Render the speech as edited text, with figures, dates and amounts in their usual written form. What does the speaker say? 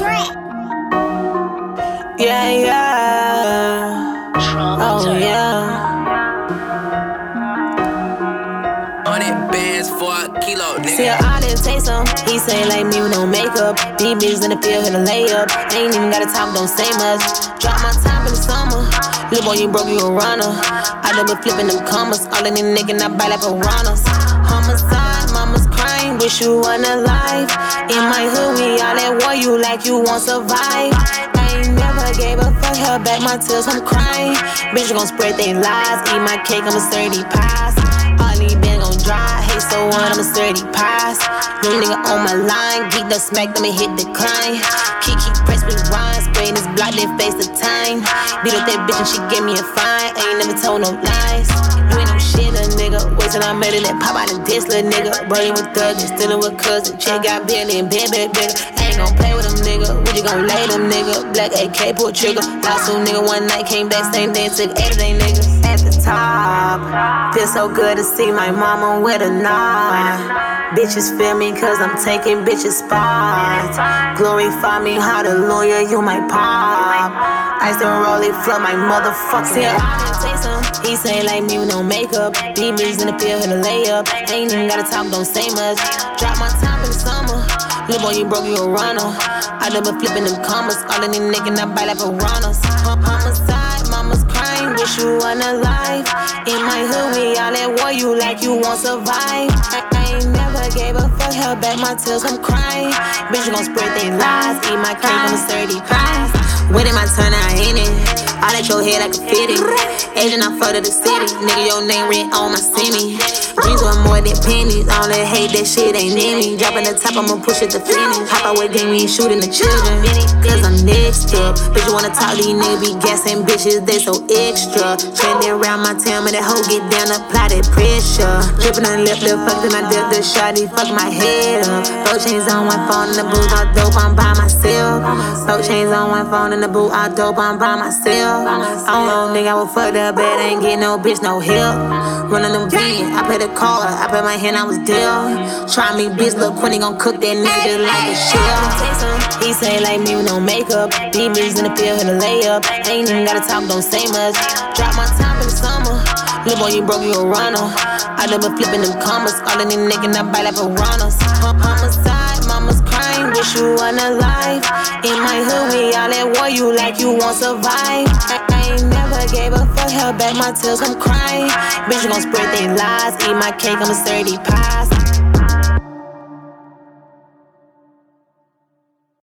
Yeah, yeah. Oh, yeah. 100 bands for a kilo, nigga. See, I didn't taste him. He say like me with no makeup. These bitches in the field hit a layup. Ain't even gotta talk, don't say much. Drop my top in the summer. Little boy, you broke, you a runner. I done been flipping them commas. All in the nigga, I buy like piranhas. Homicide, mama's crying. Wish you weren't alive. In my hood, we all at war. You like you won't survive. I ain't never gave a fuck. Held back my tears, I'm crying. Bitch, gon' spread they lies. Eat my cake, I'm a sturdy pies. All these bands gon' dry. Hate so one, I'm a sturdy pies. New nigga on my line. Geek the smack, I'ma hit decline. Keep press with rhymes. Spraying this block, they face the time. Beat up that bitch and she give me a fine. Ain't never told no lies. You ain't no shit, a nigga. Wait till I made it, that pop out and diss, little nigga. Burning with thugs and stealing with cousin. Chick got Billy and Ben. Ain't gon' play with them, nigga. We just gon' lay them, nigga. Black AK, pull trigger. Lost two nigga one night, came back, same day, took 8 of they niggas. At the top, feel so good to see my mama with a nod. Bitches feel me cause I'm taking bitches' spots. Glorify me, hallelujah, you my pop. I still roll it, flood my motherfucking. See, I didn't taste him. He say like me with no makeup. These bitches in the field hit a layup. Ain't even gotta talk, don't say much. Drop my top in the summer. Little boy, you broke, you a runner. I done been flipping them commas. All in the nigga, I buy like piranhas. Homicide, mama's crying. Wish you weren't alive. In my hood, we all at war. You like you won't survive. I ain't never gave a fuck. Held back my tears, I'm crying. Bitch, gon' spread they lies. Eat my cake, I'm a sturdy pies. Waiting my turn, I ain't it. All at your head like a fitty. Asian, I flooded the city. Nigga, your name written on my semi. Dreams were more than pennies. All that hate, that shit ain't in me. Dropping the top, I'ma push it to finish. Hop out with gang, we ain't shooting the children. Cause I'm next up. Bitch, you wanna talk, these niggas be gassing bitches, they so extra. Trending around my town, and that hoe get down, apply that pressure. Dripping on the left, fuck, then I dip the shawty, fuck my head up. 4 chains on one phone, in the booth, all dope, I'm by myself. 4 chains on one phone, in the booth, all dope, I'm by myself. I don't know, nigga, I was fucked up bad, ain't get no bitch, no help. Running them beans, I play the card, I play my hand, I was dealt. Try me, bitch, Lil' Quinny gon' cook that nigga just like a shell. He say like me with no makeup. These bitches in the field hit a layup. Ain't even gotta talk, don't say much. Drop my top in the summer. Little boy, you broke, you a runner. I done been flipping them commas. All in the nigga, I buy like piranhas. Homicide, mama's crying. Wish you weren't alive. In my hood, we all at war. You like you won't survive. I ain't never gave a fuck. Held back my tears, I'm crying. Bitch, you gon' spread they lies. Eat my cake, I'm a sturdy pies.